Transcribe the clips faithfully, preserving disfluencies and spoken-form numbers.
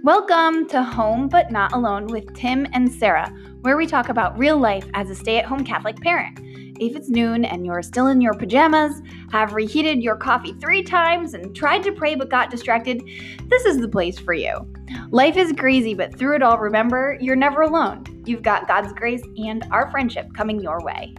Welcome to Home But Not Alone with Tim and Sarah, where we talk about real life as a stay-at-home Catholic parent. If it's noon and you're still in your pajamas, have reheated your coffee three times, and tried to pray but got distracted, this is the place for you. Life is crazy, but through it all, remember, you're never alone. You've got God's grace and our friendship coming your way.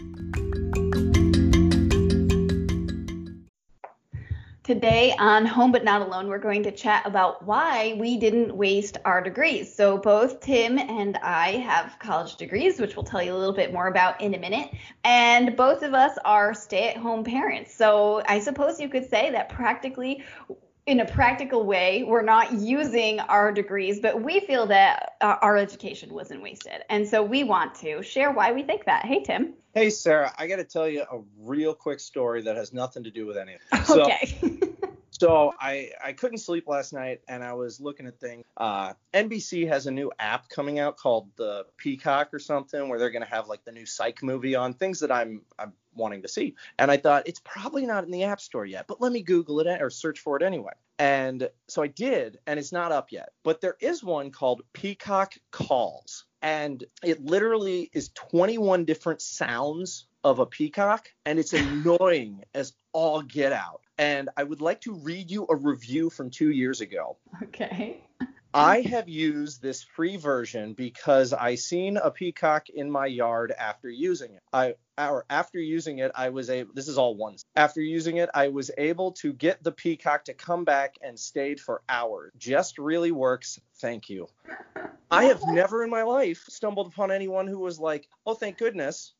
Today on Home But Not Alone, we're going to chat about why we didn't waste our degrees. So both Tim and I have college degrees, which we'll tell you a little bit more about in a minute. And both of us are stay-at-home parents. So I suppose you could say that practically, in a practical way, we're not using our degrees, but we feel that uh, our education wasn't wasted. And so we want to share why we think that. Hey, Tim. Hey, Sarah, I got to tell you a real quick story that has nothing to do with anything. Okay. So, so I, I couldn't sleep last night, and I was looking at things. Uh, N B C has a new app coming out called the Peacock or something, where they're going to have like the new Psych movie on, things that I'm I'm wanting to see. And I thought, it's probably not in the App Store yet, but let me Google it or search for it anyway. And so I did, and it's not up yet. But there is one called Peacock Calls. And it literally is twenty-one different sounds of a peacock, and it's annoying as all get out. And I would like to read you a review from two years ago. Okay. I have used this free version because I seen a peacock in my yard after using it. I or after using it, I was able, this is all one. After using it, I was able to get the peacock to come back and stayed for hours. Just really works. Thank you. I have never in my life stumbled upon anyone who was like, oh, thank goodness.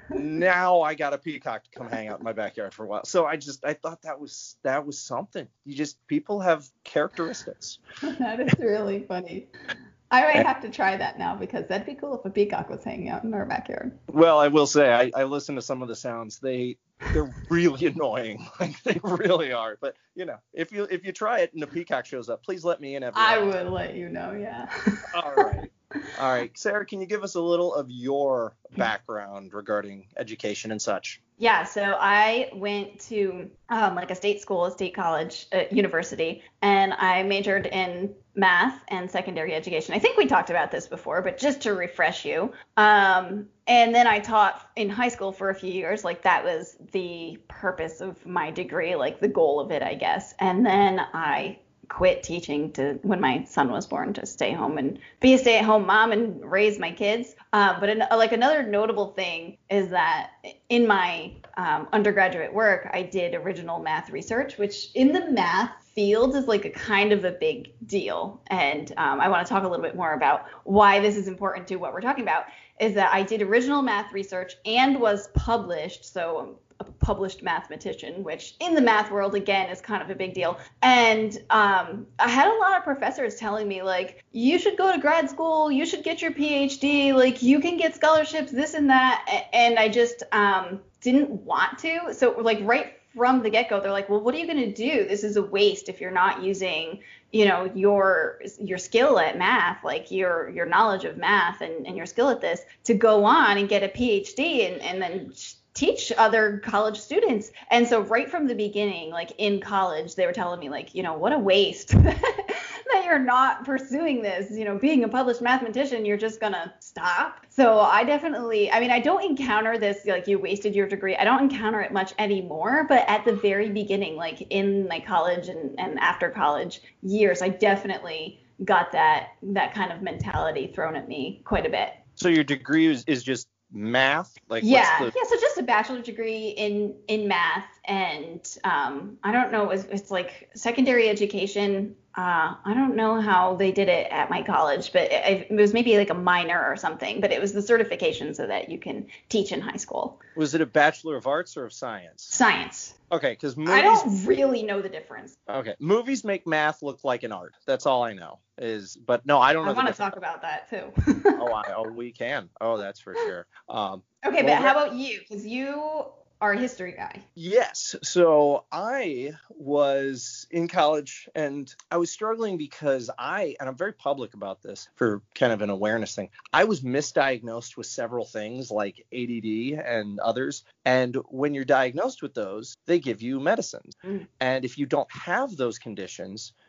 Now I got a peacock to come hang out in my backyard for a while. So I just, I thought that was, that was something. You just, people have characteristics. That is really funny. I might have to try that now because that'd be cool if a peacock was hanging out in our backyard. Well, I will say, I, I listen to some of the sounds. They, they're really annoying. Like they really are. But you know, if you, if you try it and a peacock shows up, please let me in. Every I night. would let you know. Yeah. All right. All right. Sarah, can you give us a little of your background regarding education and such? Yeah, so I went to um, like a state school, a state college, uh, university, and I majored in math and secondary education. I think we talked about this before, but just to refresh you. Um, and then I taught in high school for a few years. Like that was the purpose of my degree, like the goal of it, I guess. And then I quit teaching to when my son was born to stay home and be a stay-at-home mom and raise my kids. Uh, but an, like another notable thing is that in my um, undergraduate work, I did original math research, which in the math field is like a kind of a big deal. And um, I want to talk a little bit more about why this is important to what we're talking about, is that I did original math research and was published. So a published mathematician, which in the math world, again, is kind of a big deal. And um, I had a lot of professors telling me, like, you should go to grad school, you should get your P H D, like, you can get scholarships, this and that. And I just um, didn't want to. So, like, right from the get-go, they're like, well, what are you going to do? This is a waste if you're not using, you know, your your skill at math, like your your knowledge of math and, and your skill at this, to go on and get a P H D and, and then teach other college students. And so right from the beginning, like in college, they were telling me, like, you know, what a waste that you're not pursuing this, you know, being a published mathematician, you're just gonna stop. So I definitely, I mean, I don't encounter this, like, you wasted your degree. I don't encounter it much anymore, but at the very beginning, like in my college and, and after college years, I definitely got that, that kind of mentality thrown at me quite a bit. So your degree is, is just math? Like yeah what's the... yeah so just a bachelor's degree in in math, and um I don't know, it's, it's like secondary education. uh I don't know how they did it at my college, but it, it was maybe like a minor or something, but it was the certification so that you can teach in high school. Was it a Bachelor of Arts or of Science? Science. Okay, because movies... I don't really know the difference. Okay, movies make math look like an art. That's all I know. Is but no, I don't know. I want to talk about that too. oh, I, oh, we can. Oh, that's for sure. Um, okay, well, but how about you? Because you are a history guy. Yes. So I was in college and I was struggling because I, and I'm very public about this for kind of an awareness thing, I was misdiagnosed with several things like A D D and others. And when you're diagnosed with those, they give you medicines. Mm. And if you don't have those conditions,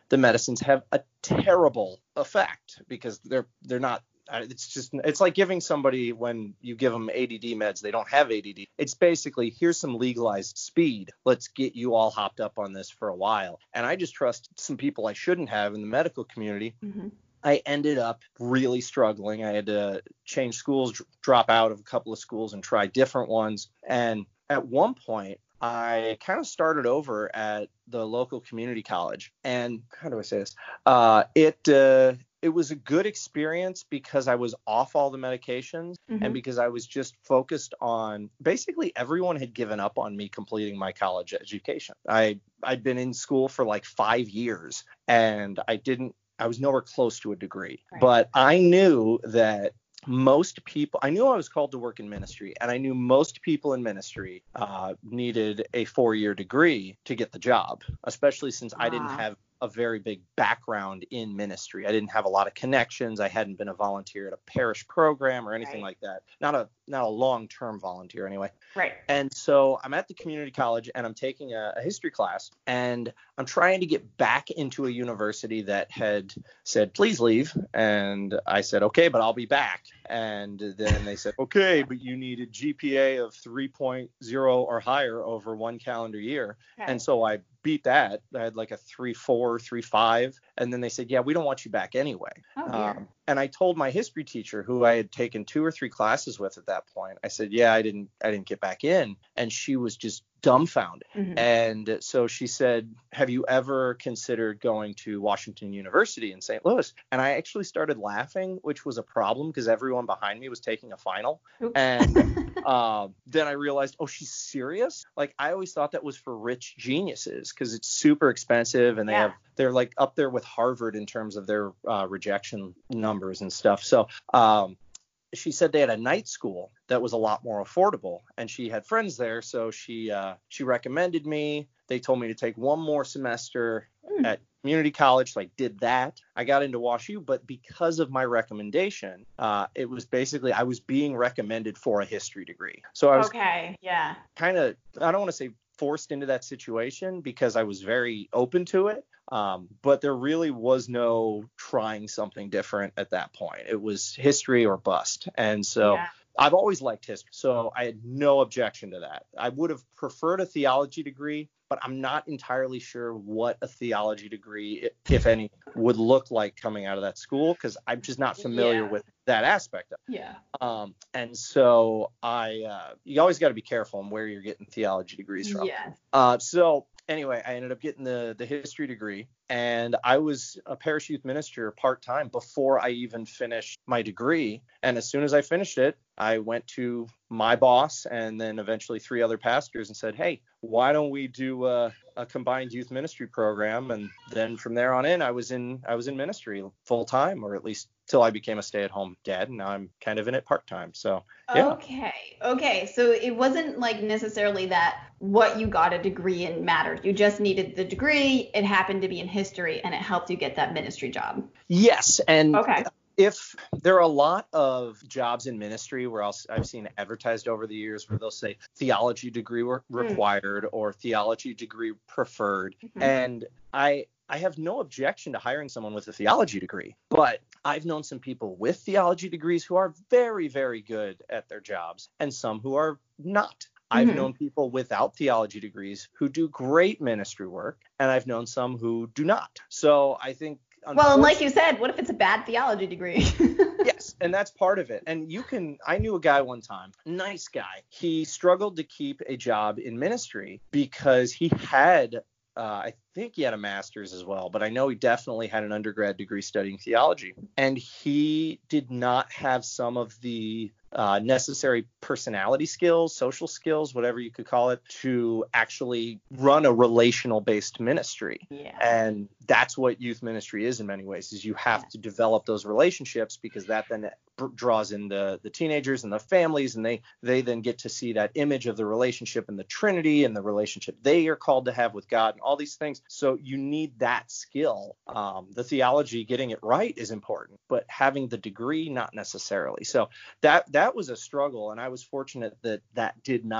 the medicines have a terrible effect because they're they're not. It's just it's like giving somebody, when you give them A D D meds, they don't have A D D. It's basically, here's some legalized speed. Let's get you all hopped up on this for a while. And I just trust some people I shouldn't have in the medical community. Mm-hmm. I ended up really struggling. I had to change schools, drop out of a couple of schools and try different ones. And at one point, I kind of started over at the local community college. And how do I say this? Uh, it uh, it was a good experience because I was off all the medications, mm-hmm. and because I was just focused on, basically everyone had given up on me completing my college education. I I'd been in school for like five years and I didn't I was nowhere close to a degree. Right. But I knew that most people, I knew I was called to work in ministry, and I knew most people in ministry uh, needed a four-year degree to get the job, especially since wow. I didn't have a very big background in ministry. I didn't have a lot of connections. I hadn't been a volunteer at a parish program or anything right. like that. Not a not a long-term volunteer anyway. Right. And so I'm at the community college and I'm taking a, a history class, and I'm trying to get back into a university that had said, please leave. And I said, okay, but I'll be back. And then they said, okay, but you need a G P A of three point oh or higher over one calendar year. Okay. And so I beat that. I had like a three four, three five. And then they said, yeah, we don't want you back anyway. Oh, um, and I told my history teacher, who I had taken two or three classes with at that point, I said, yeah, I didn't I didn't get back in. And she was just dumbfounded. Mm-hmm. And so she said, have you ever considered going to Washington University in Saint Louis? And I actually started laughing, which was a problem because everyone behind me was taking a final. Oops. And uh, then I realized, oh, she's serious? Like, I always thought that was for rich geniuses because it's super expensive, and they yeah. have they're like up there with Harvard in terms of their uh, rejection numbers and stuff. So um, she said they had a night school that was a lot more affordable, and she had friends there. So she uh, she recommended me. They told me to take one more semester mm. at community college. So I did that. I got into WashU, but because of my recommendation, uh, it was basically I was being recommended for a history degree. So I was okay, yeah, kind of, I don't want to say forced into that situation because I was very open to it. Um, but there really was no trying something different at that point. It was history or bust. And so yeah. I've always liked history, so I had no objection to that. I would have preferred a theology degree, but I'm not entirely sure what a theology degree, if any, would look like coming out of that school because I'm just not familiar yeah. with that aspect of it. Yeah. Um, and so I, uh, you always got to be careful on where you're getting theology degrees from. Yes. Uh, so anyway, I ended up getting the the history degree, and I was a parish youth minister part-time before I even finished my degree. And as soon as I finished it, I went to my boss and then eventually three other pastors and said, hey, why don't we do a, a combined youth ministry program? And then from there on in, I was in I was in ministry full time, or at least till I became a stay-at-home dad. And now I'm kind of in it part-time. So yeah. Okay. Okay. So it wasn't like necessarily that what you got a degree in mattered. You just needed the degree. It happened to be in history, and it helped you get that ministry job. Yes. And okay. If there are a lot of jobs in ministry where I'll, I've seen advertised over the years where they'll say theology degree re- required mm. or theology degree preferred. Mm-hmm. And I I have no objection to hiring someone with a theology degree, but I've known some people with theology degrees who are very, very good at their jobs and some who are not. I've mm-hmm. known people without theology degrees who do great ministry work, and I've known some who do not. So I think well, and like you said, what if it's a bad theology degree? Yes, and that's part of it. And you can, I knew a guy one time, nice guy. He struggled to keep a job in ministry because he had, uh, I think he had a master's as well, but I know he definitely had an undergrad degree studying theology. And he did not have some of the uh, necessary personality skills, social skills, whatever you could call it, to actually run a relational based ministry. Yeah. And that's what youth ministry is in many ways, is you have yeah. to develop those relationships, because that then b- draws in the, the teenagers and the families, and they, they then get to see that image of the relationship and the Trinity and the relationship they are called to have with God and all these things. So you need that skill. Um, the theology, getting it right is important, but having the degree, not necessarily. So that, that was a struggle. And I was fortunate that that did not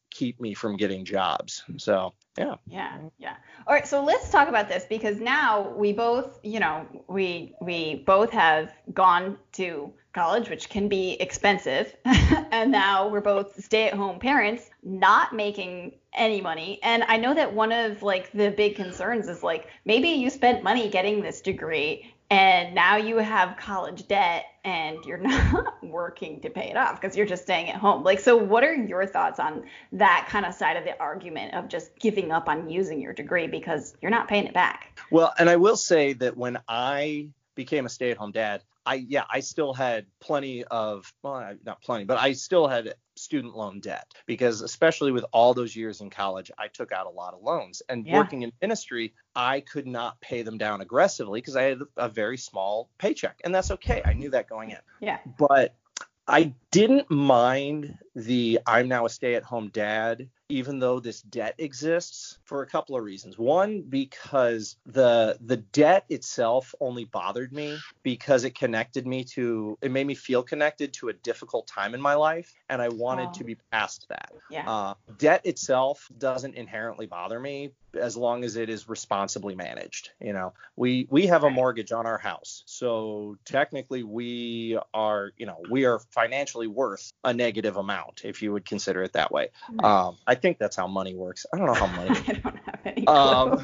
keep me from getting jobs. So, yeah. Yeah, yeah. All right, so let's talk about this because now we both, you know, we we both have gone to college, which can be expensive, and now we're both stay-at-home parents, not making any money. And I know that one of like the big concerns is like maybe you spent money getting this degree and now you have college debt and you're not working to pay it off because you're just staying at home. Like, so what are your thoughts on that kind of side of the argument of just giving up on using your degree because you're not paying it back? Well, and I will say that when I became a stay-at-home dad, I yeah, I still had plenty of, well, not plenty, but I still had student loan debt because especially with all those years in college, I took out a lot of loans. And Yeah. working in ministry, I could not pay them down aggressively because I had a very small paycheck. And that's okay. I knew that going in. Yeah. But I didn't mind the I'm now a stay-at-home dad, even though this debt exists, for a couple of reasons. One, because the the debt itself only bothered me because it connected me to, it made me feel connected to a difficult time in my life, and I wanted Oh. to be past that. Yeah. Uh, debt itself doesn't inherently bother me as long as it is responsibly managed. You know, we we have a Right. mortgage on our house, so technically we are, you know, we are financially worth a negative amount if you would consider it that way. Right. Um, I think that's how money works. I don't know how money. I don't have any clue. Um,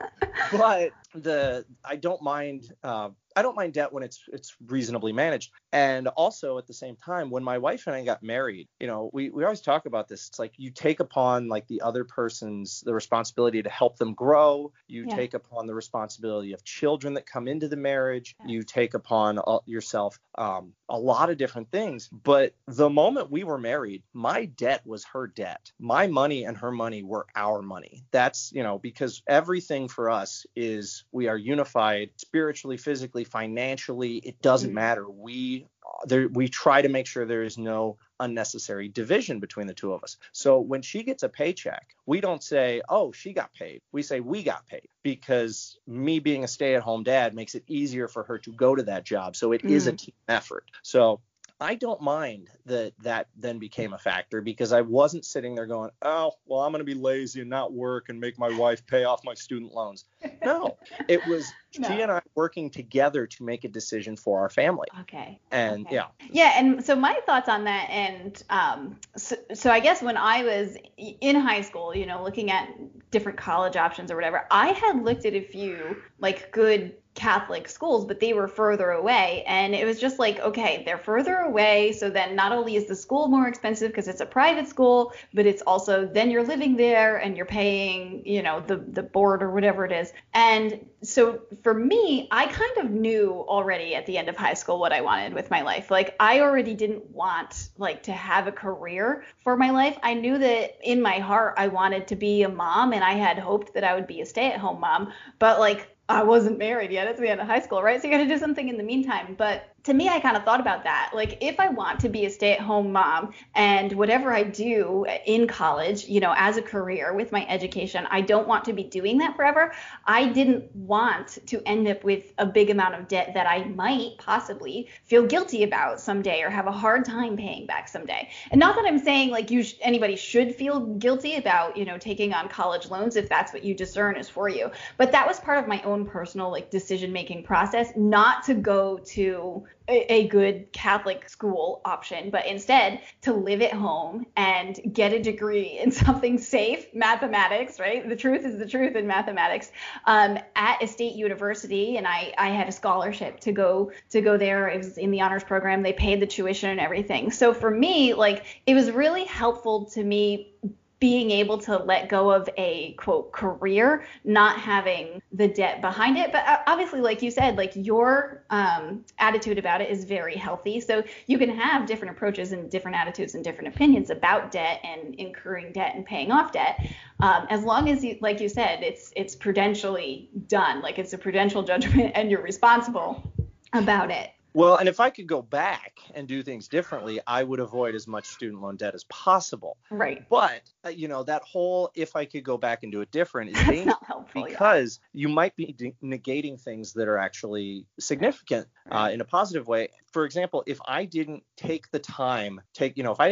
but the I don't mind uh, I don't mind debt when it's it's reasonably managed. And also at the same time, when my wife and I got married, you know, we, we always talk about this. It's like you take upon like the other person's the responsibility to help them grow. You Yeah. take upon the responsibility of children that come into the marriage. Yes. You take upon uh, yourself um, a lot of different things. But the moment we were married, my debt was her debt. My money and her money were our money. That's, you know, because everything for us is we are unified spiritually, physically, financially. It doesn't Mhm. matter. We there we try to make sure there is no unnecessary division between the two of us. So when she gets a paycheck, we don't say, oh, she got paid. We say we got paid because me being a stay-at-home dad makes it easier for her to go to that job. So it is a Mm. team effort. So I don't mind that that then became a factor because I wasn't sitting there going, oh, well, I'm going to be lazy and not work and make my wife pay off my student loans. No, it was No. she and I working together to make a decision for our family. Okay. And Okay. yeah, Yeah, and so my thoughts on that, and um, so, so I guess when I was in high school, you know, looking at different college options or whatever, I had looked at a few like good Catholic schools, but they were further away, and it was just like, okay, they're further away, so then not only is the school more expensive because it's a private school, but it's also then you're living there and you're paying, you know, the the board or whatever it is. And so for me, I kind of knew already at the end of high school what I wanted with my life. Like I already didn't want like to have a career for my life. I knew that in my heart I wanted to be a mom, and I had hoped that I would be a stay-at-home mom, but like I wasn't married yet. It's the end of high school, right? So you got to do something in the meantime. But to me, I kind of thought about that. Like, if I want to be a stay-at-home mom and whatever I do in college, you know, as a career with my education, I don't want to be doing that forever. I didn't want to end up with a big amount of debt that I might possibly feel guilty about someday or have a hard time paying back someday. And not that I'm saying like you sh- anybody should feel guilty about, you know, taking on college loans if that's what you discern is for you. But that was part of my own personal like decision-making process, not to go to a, a good Catholic school option, but instead to live at home and get a degree in something safe, mathematics, right? The truth is the truth in mathematics, um, at a state university. And I, I had a scholarship to go to go there. It was in the honors program. They paid the tuition and everything. So for me, like it was really helpful to me being able to let go of a quote career, not having the debt behind it. But obviously, like you said, like your um, attitude about it is very healthy. So you can have different approaches and different attitudes and different opinions about debt and incurring debt and paying off debt. Um, as long as you, like you said, it's it's prudentially done, like it's a prudential judgment and you're responsible about it. Well, and if I could go back and do things differently, I would avoid as much student loan debt as possible. Right. But, uh, you know, that whole if I could go back and do it different is That's dangerous not helpful. because you might be de- negating things that are actually significant uh, Right. in a positive way. For example, if I didn't take the time, take, you know, if I didn't have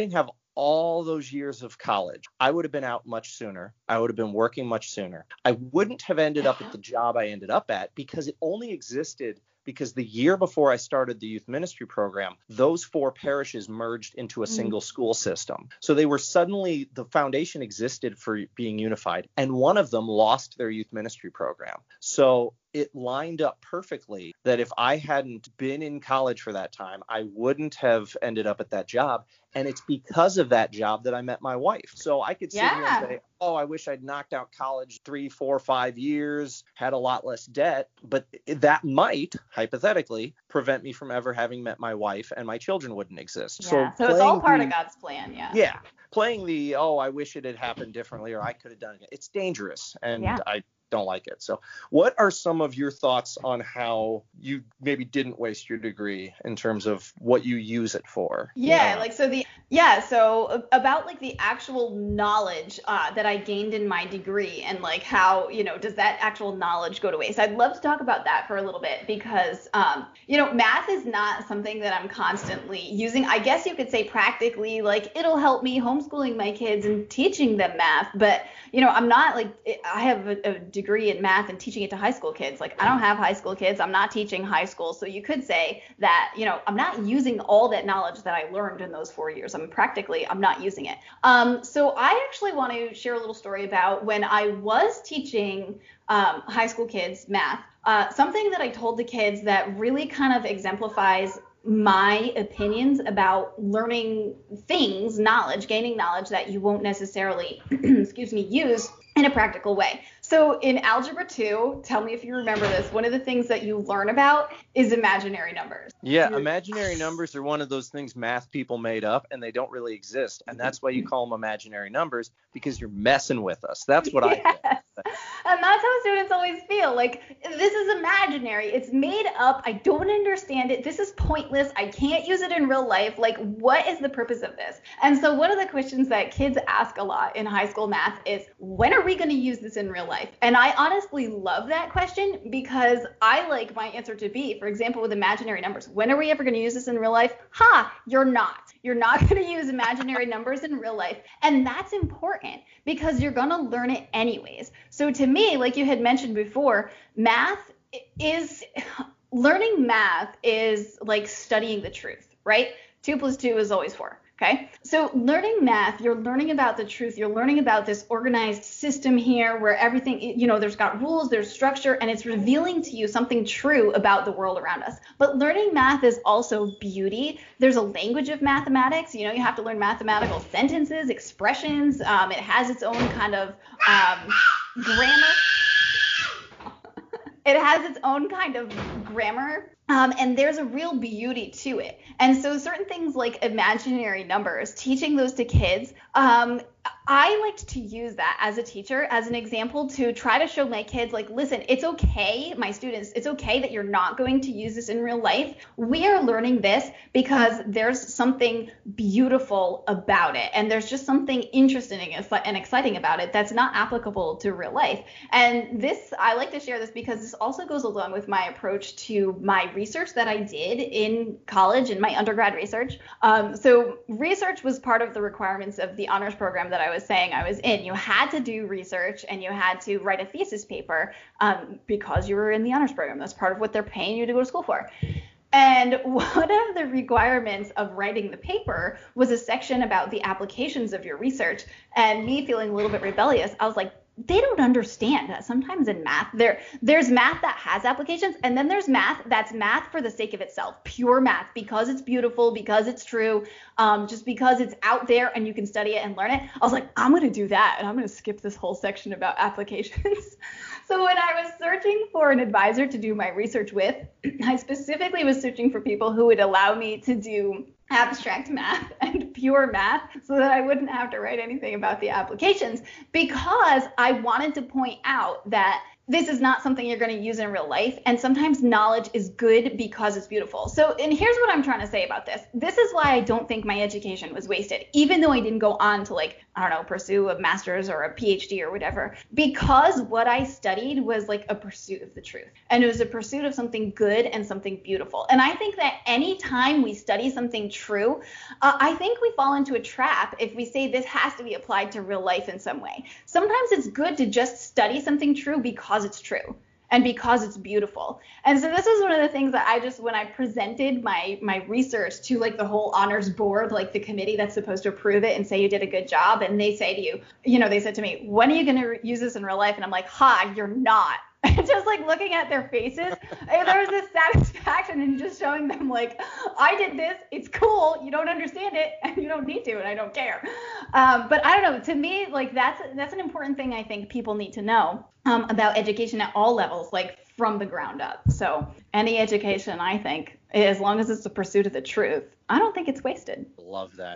all those years of college, I would have been out much sooner. I would have been working much sooner. I wouldn't have ended up at the job I ended up at because it only existed because the year before I started the youth ministry program, those four parishes merged into a single school system. So they were suddenly, the foundation existed for being unified, and one of them lost their youth ministry program. So it lined up perfectly that if I hadn't been in college for that time, I wouldn't have ended up at that job. And it's because of that job that I met my wife. So I could sit Yeah. here and say, oh, I wish I'd knocked out college three, four, five years, had a lot less debt. But that might, hypothetically, prevent me from ever having met my wife, and my children wouldn't exist. Yeah. So, So it's all playing part the- of God's plan. Yeah. Yeah. Playing the, oh, I wish it had happened differently, or I could have done it. It's dangerous. And Yeah. I don't like it. So what are some of your thoughts on how you maybe didn't waste your degree in terms of what you use it for? Yeah, Uh, like so the yeah, so about like the actual knowledge uh, that I gained in my degree, and like how, you know, does that actual knowledge go to waste? I'd love to talk about that for a little bit because um, you know, math is not something that I'm constantly using. I guess you could say practically, like it'll help me homeschooling my kids and teaching them math, but you know, I'm not like, I have a, a degree in math and teaching it to high school kids. Like I don't have high school kids. I'm not teaching high school. So you could say that, you know, I'm not using all that knowledge that I learned in those four years. I'm practically, I'm not using it. Um, so I actually want to share a little story about when I was teaching um, high school kids math. Uh, something that I told the kids that really kind of exemplifies my opinions about learning things, knowledge, gaining knowledge that you won't necessarily, excuse me, use in a practical way. So in Algebra two, tell me if you remember this, one of the things that you learn about is imaginary numbers. Yeah, imaginary numbers are one of those things math people made up, and they don't really exist. And that's why you call them imaginary numbers, because you're messing with us. That's what I Yes. think. And that's how students always feel. Like, this is imaginary. It's made up. I don't understand it. This is pointless. I can't use it in real life. Like, what is the purpose of this? And so one of the questions that kids ask a lot in high school math is, when are we going to use this in real life? And I honestly love that question because I like my answer to be, for example, with imaginary numbers. When are we ever going to use this in real life? Ha, you're not. You're not going to use imaginary numbers in real life. And that's important because you're going to learn it anyways. So to me, like you had mentioned before, math is, learning math is like studying the truth, right? Two plus two is always four. Okay, so learning math, you're learning about the truth. You're learning about this organized system here where everything, you know, there's got rules, there's structure, and it's revealing to you something true about the world around us. But learning math is also beauty. There's a language of mathematics. You know, you have to learn mathematical sentences, expressions. Um, it has its own kind of um, grammar. It has its own kind of grammar. Um, and there's a real beauty to it. And so certain things like imaginary numbers, teaching those to kids, um, I liked to use that as a teacher, as an example, to try to show my kids, like, listen, it's okay, my students, it's okay that you're not going to use this in real life. We are learning this because there's something beautiful about it. And there's just something interesting and exciting about it that's not applicable to real life. And this, I like to share this because this also goes along with my approach to my research that I did in college, in my undergrad research. Um, so research was part of the requirements of the honors program that I was saying I was in. You had to do research and you had to write a thesis paper um, because you were in the honors program. That's part of what they're paying you to go to school for. And one of the requirements of writing the paper was a section about the applications of your research. And me feeling a little bit rebellious, I was like, they don't understand that sometimes in math there there's math that has applications, and then there's math that's math for the sake of itself, pure math, because it's beautiful, because it's true, um, just because it's out there and you can study it and learn it. I was like, I'm going to do that, and I'm going to skip this whole section about applications. So when I was searching for an advisor to do my research with, I specifically was searching for people who would allow me to do abstract math and pure math so that I wouldn't have to write anything about the applications, because I wanted to point out that this is not something you're going to use in real life. And sometimes knowledge is good because it's beautiful. So, and here's what I'm trying to say about this. This is why I don't think my education was wasted, even though I didn't go on to, like, I don't know, pursue a master's or a PhD or whatever, because what I studied was like a pursuit of the truth. And it was a pursuit of something good and something beautiful. And I think that anytime we study something true, uh, I think we fall into a trap if we say this has to be applied to real life in some way. Sometimes it's good to just study something true because it's true and because it's beautiful. And so this is one of the things that I just, when I presented my my research to, like, the whole honors board, like the committee that's supposed to approve it and say you did a good job, and they say to you, you know, they said to me, when are you going to use this in real life? And I'm like, ha, you're not. Just like looking at their faces, there was this satisfaction in just showing them, like, I did this, it's cool, you don't understand it, and you don't need to, and I don't care. Um, but I don't know, to me, like, that's that's an important thing I think people need to know um, about education at all levels, like from the ground up. So any education, I think, as long as it's the pursuit of the truth, I don't think it's wasted. Love that.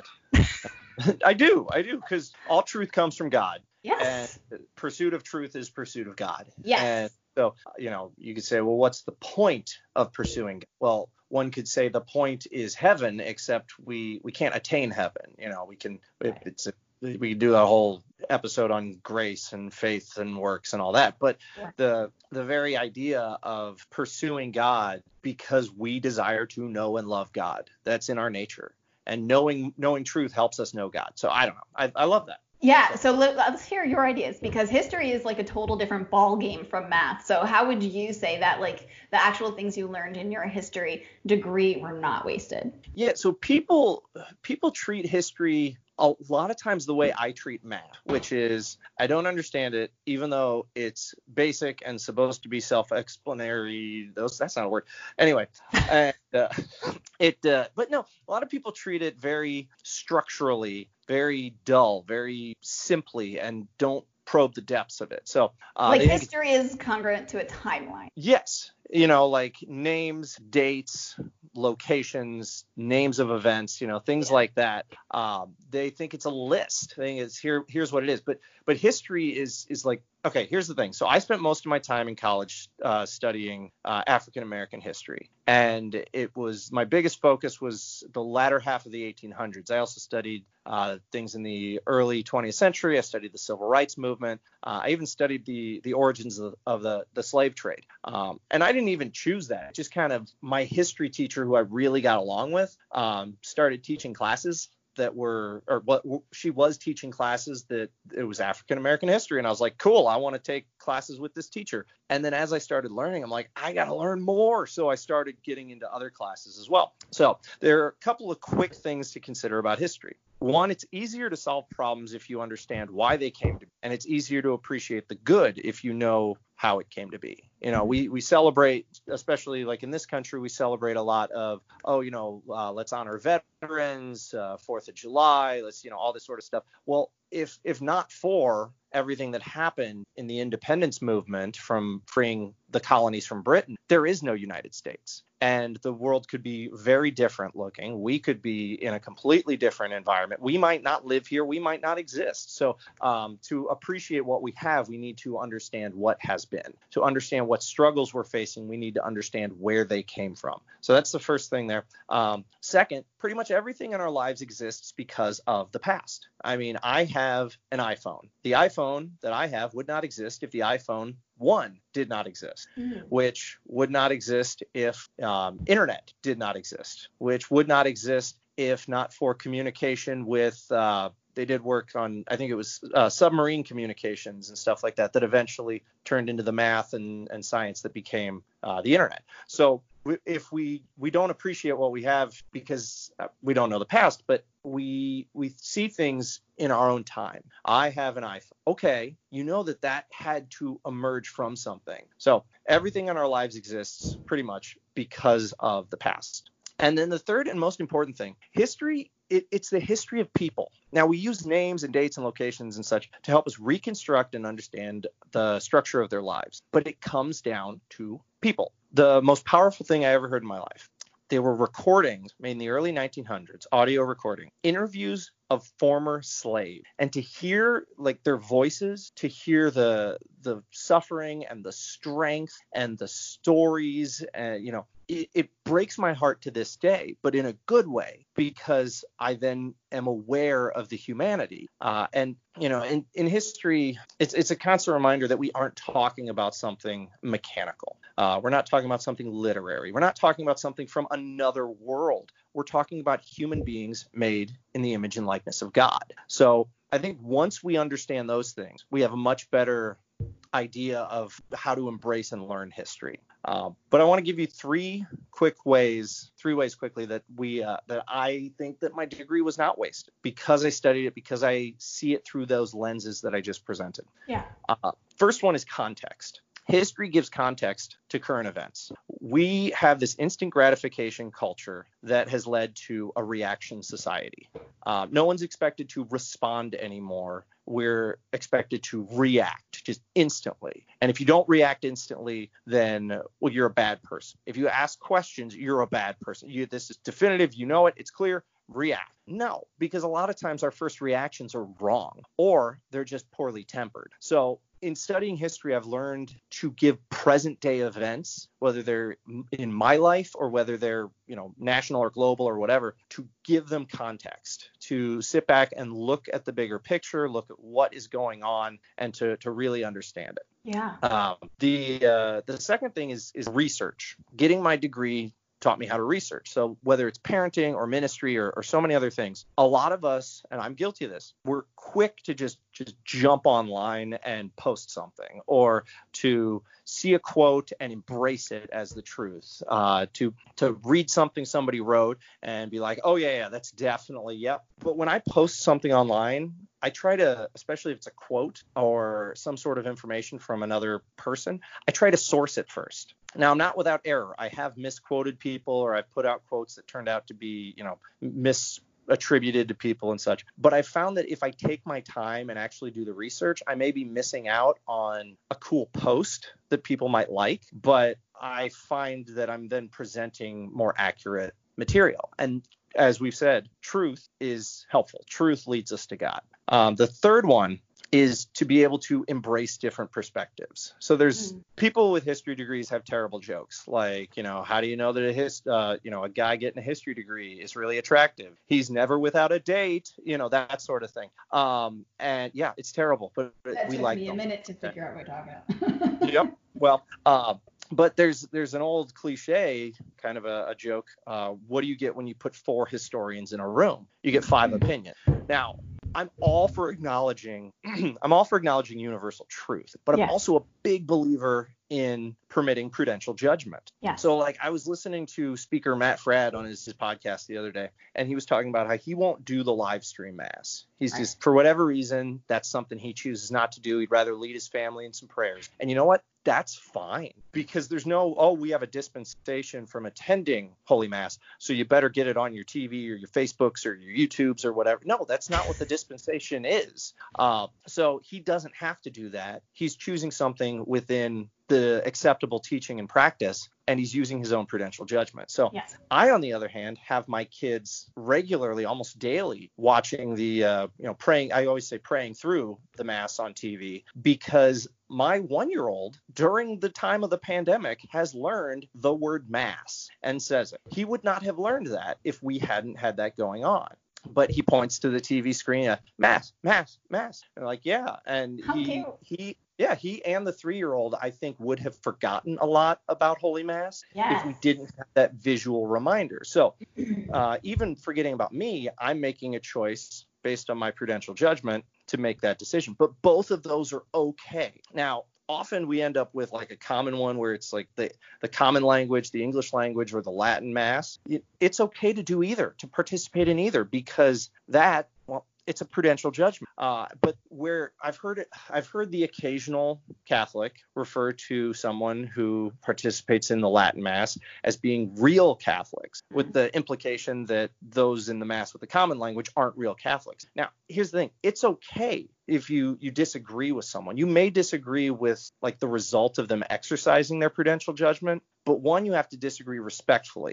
I do, I do, because all truth comes from God. Yes. And pursuit of truth is pursuit of God. Yes. And so, you know, you could say, well, what's the point of pursuing God? Well, one could say the point is heaven, except we we can't attain heaven. You know, we can right. it's a, we could do a whole episode on grace and faith and works and all that. But yeah. the the very idea of pursuing God because we desire to know and love God, that's in our nature. And knowing knowing truth helps us know God. So I don't know. I, I love that. Yeah, so let's hear your ideas, because history is like a total different ball game from math. So how would you say that, like, the actual things you learned in your history degree were not wasted? Yeah, so people people treat history a lot of times the way I treat math, which is I don't understand it, even though it's basic and supposed to be self-explanatory. Those that's not a word. Anyway, and, uh, it. Uh, but no, a lot of people treat it very structurally, very dull, very simply, and don't probe the depths of it. So uh, like history is congruent to a timeline. Yes. You know, like names, dates, locations, names of events, you know, things yeah. like that. Um, they think it's a list. They think it's here. Here's what it is. But but history is is like, OK, here's the thing. So I spent most of my time in college uh, studying uh, African American history. And it was my biggest focus was the latter half of the eighteen hundreds. I also studied uh, things in the early twentieth century. I studied the civil rights movement. Uh, I even studied the the origins of, of the, the slave trade. Um, and I didn't even choose that. Just kind of my history teacher, who I really got along with, um, started teaching classes that were, or what she was teaching classes that it was African American history. And I was like, cool, I want to take classes with this teacher. And then as I started learning, I'm like, I got to learn more. So I started getting into other classes as well. So there are a couple of quick things to consider about history. One, it's easier to solve problems if you understand why they came to be, and it's easier to appreciate the good if you know how it came to be. You know, we we celebrate, especially like in this country, we celebrate a lot of, oh, you know, uh, let's honor veterans, uh, Fourth of July, let's, you know, all this sort of stuff. Well, if if not for everything that happened in the independence movement from freeing the colonies from Britain, there is no United States. And the world could be very different looking. We could be in a completely different environment. We might not live here. We might not exist. So um, to appreciate what we have, we need to understand what has been. To understand what struggles we're facing, we need to understand where they came from. So that's the first thing there. Um, second, pretty much everything in our lives exists because of the past. I mean, I have an iPhone. The iPhone that I have would not exist if the iPhone one did not exist, mm. which would not exist if um, internet did not exist, which would not exist if not for communication with uh, they did work on, I think it was uh, submarine communications and stuff like that, that eventually turned into the math and, and science that became uh, the internet. So if we we don't appreciate what we have because we don't know the past, but we we see things in our own time. I have an iPhone. Okay, you know that that had to emerge from something. So everything in our lives exists pretty much because of the past. And then the third and most important thing, history, it, it's the history of people. Now, we use names and dates and locations and such to help us reconstruct and understand the structure of their lives. But it comes down to people. The most powerful thing I ever heard in my life, they were recordings made in the early nineteen hundreds, audio recording, interviews of former slaves, and to hear like their voices, to hear the the suffering and the strength and the stories, and you know, it, it breaks my heart to this day, but in a good way, because I then am aware of the humanity. Uh, and you know, in, in history, it's it's a constant reminder that we aren't talking about something mechanical. Uh, we're not talking about something literary. We're not talking about something from another world. We're talking about human beings made in the image and likeness of God. So I think once we understand those things, we have a much better idea of how to embrace and learn history. Uh, but I want to give you three quick ways, three ways quickly that we uh, that I think that my degree was not wasted because I studied it, because I see it through those lenses that I just presented. Yeah. Uh, first one is context. History gives context to current events. We have this instant gratification culture that has led to a reaction society. Uh, no one's expected to respond anymore. We're expected to react just instantly. And if you don't react instantly, then, well, you're a bad person. If you ask questions, you're a bad person. You, this is definitive. You know it. It's clear. React. No, because a lot of times our first reactions are wrong, or they're just poorly tempered. So in studying history, I've learned to give present day events, whether they're in my life or whether they're, you know, national or global or whatever, to give them context, to sit back and look at the bigger picture, look at what is going on, and to, to really understand it. Yeah. Um, the uh, the second thing is is research. Getting my degree taught me how to research. So whether it's parenting or ministry or, or so many other things, a lot of us, and I'm guilty of this, we're quick to just just jump online and post something, or to see a quote and embrace it as the truth, uh, to to read something somebody wrote and be like, oh yeah, yeah, that's definitely, yep. But when I post something online, I try to, especially if it's a quote or some sort of information from another person, I try to source it first. Now, I'm not without error. I have misquoted people, or I've put out quotes that turned out to be, you know, misattributed to people and such. But I found that if I take my time and actually do the research, I may be missing out on a cool post that people might like, but I find that I'm then presenting more accurate material. And as we've said, truth is helpful. Truth leads us to God. Um, the third one is to be able to embrace different perspectives. So there's mm. people with history degrees have terrible jokes, like, you know, how do you know that a his, uh, you know, a guy getting a history degree is really attractive? He's never without a date, you know, that sort of thing. Um, and yeah, it's terrible, but that we took like me them. a minute to figure out what you're talking about. Yep. Well, uh, but there's there's an old cliche, kind of a, a joke. Uh, what do you get when you put four historians in a room? You get five opinions. Now, I'm all for acknowledging I'm all for acknowledging universal truth, but I'm yes. also a big believer in permitting prudential judgment. Yeah. So like I was listening to speaker Matt Fradd on his, his podcast the other day, and he was talking about how he won't do the live stream mass. He's right. just, for whatever reason, that's something he chooses not to do. He'd rather lead his family in some prayers. And you know what? That's fine, because there's no, oh, we have a dispensation from attending Holy Mass, so you better get it on your T V or your Facebooks or your YouTubes or whatever. No, that's not what the dispensation is. Uh, so he doesn't have to do that. He's choosing something within the acceptable teaching and practice, and he's using his own prudential judgment. So yes. I, on the other hand, have my kids regularly, almost daily, watching the, uh, you know, praying. I always say praying through the Mass on T V, because my one-year-old, during the time of the pandemic, has learned the word Mass and says it. He would not have learned that if we hadn't had that going on. But he points to the T V screen, uh, Mass, Mass, Mass. And like, yeah. And How he, cute. he, yeah, he and the three-year-old, I think, would have forgotten a lot about Holy Mass yes. if we didn't have that visual reminder. So uh, even forgetting about me, I'm making a choice based on my prudential judgment to make that decision. But both of those are okay. Now, often we end up with like a common one where it's like the, the common language, the English language, or the Latin Mass. It's okay to do either, to participate in either, because that, well, it's a prudential judgment. Uh, but where I've heard it, I've heard the occasional Catholic refer to someone who participates in the Latin Mass as being real Catholics, with the implication that those in the Mass with the common language aren't real Catholics. Now, here's the thing. It's okay if you you disagree with someone. You may disagree with like the result of them exercising their prudential judgment, but one, you have to disagree respectfully.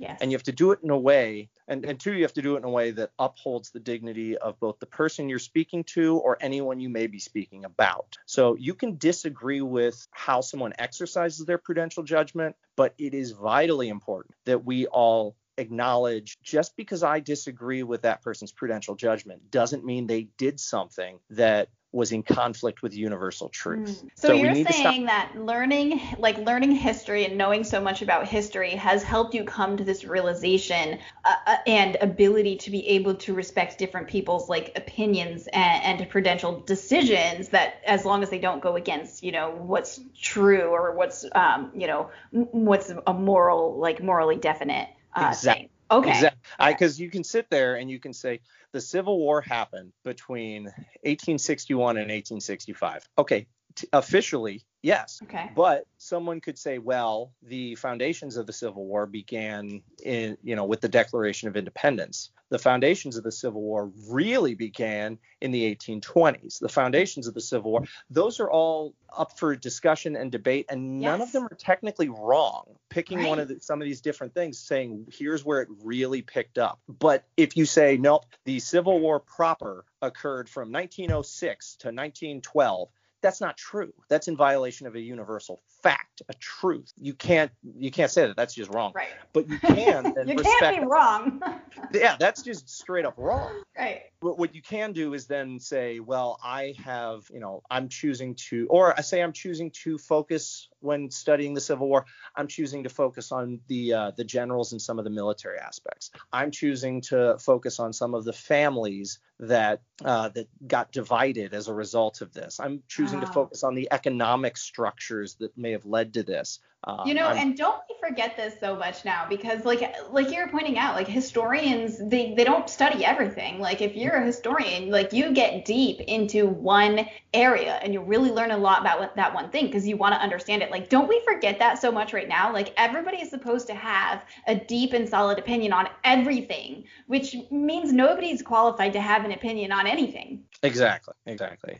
Yes. And you have to do it in a way, and, and two, you have to do it in a way that upholds the dignity of both the person you're speaking to or anyone you may be speaking about. So you can disagree with how someone exercises their prudential judgment, but it is vitally important that we all acknowledge just because I disagree with that person's prudential judgment doesn't mean they did something that was in conflict with universal truth. Mm. So, so you're saying that learning, like learning history and knowing so much about history has helped you come to this realization uh, and ability to be able to respect different people's like opinions and, and prudential decisions, that as long as they don't go against, you know, what's true or what's, um, you know, what's a moral, like morally definite uh, exactly. thing. Okay. Exactly. Because you can sit there and you can say the Civil War happened between eighteen sixty-one and eighteen sixty-five. Okay. T- officially, yes. Okay. But someone could say, well, the foundations of the Civil War began in, you know, with the Declaration of Independence. The foundations of the Civil War really began in the eighteen twenties. The foundations of the Civil War, those are all up for discussion and debate, and none yes. of them are technically wrong. Picking right. one of the, some of these different things, saying here's where it really picked up. But if you say, nope, the Civil War proper occurred from nineteen oh six to nineteen twelve, that's not true. That's in violation of a universal fact, a truth. You can't you can't say that. That's just wrong. Right. But you can then you respect. can't be wrong. Yeah, that's just straight up wrong. Right. But what you can do is then say, well, I have, you know, I'm choosing to, or I say I'm choosing to focus when studying the Civil War. I'm choosing to focus on the uh, the generals and some of the military aspects. I'm choosing to focus on some of the families that uh, that got divided as a result of this. I'm choosing wow. to focus on the economic structures that may have led to this. Um, you know, I'm, and don't we forget this so much now, because like like you're pointing out, like historians, they, they don't study everything. Like if you're a historian, like you get deep into one area and you really learn a lot about what, that one thing because you want to understand it. Like, don't we forget that so much right now? Like everybody is supposed to have a deep and solid opinion on everything, which means nobody's qualified to have an opinion on anything. Exactly. Exactly.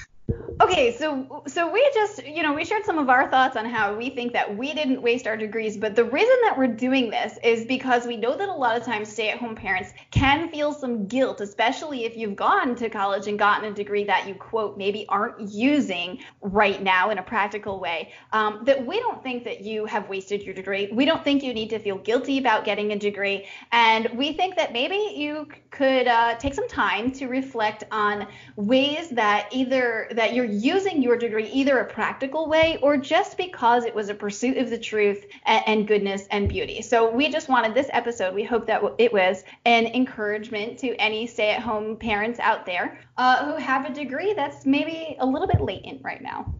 Okay, so so we just, you know, we shared some of our thoughts on how we think that we didn't waste our degrees, but the reason that we're doing this is because we know that a lot of times stay-at-home parents can feel some guilt, especially if you've gone to college and gotten a degree that you, quote, maybe aren't using right now in a practical way, um, that we don't think that you have wasted your degree. We don't think you need to feel guilty about getting a degree, and we think that maybe you could uh, take some time to reflect on ways that either that you're using your degree either a practical way or just because it was a pursuit of the truth and, and goodness and beauty. So we just wanted this episode, we hope that it was an encouragement to any stay-at-home parents out there uh, who have a degree that's maybe a little bit latent right now.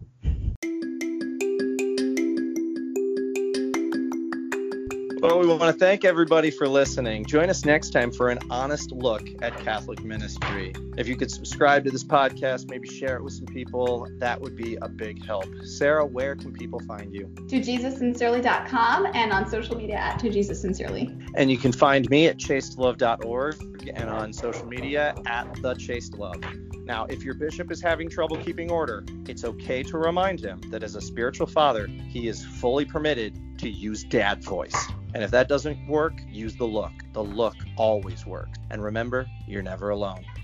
Well, we want to thank everybody for listening. Join us next time for an honest look at Catholic ministry. If you could subscribe to this podcast, maybe share it with some people, that would be a big help. Sarah, where can people find you? to jesus sincerely dot com and on social media at To Jesus Sincerely. And you can find me at chaste love dot org and on social media at The Chaste Love. Now, if your bishop is having trouble keeping order, it's okay to remind him that as a spiritual father, he is fully permitted to use dad voice. And if that doesn't work, use the look. The look always works. And remember, you're never alone.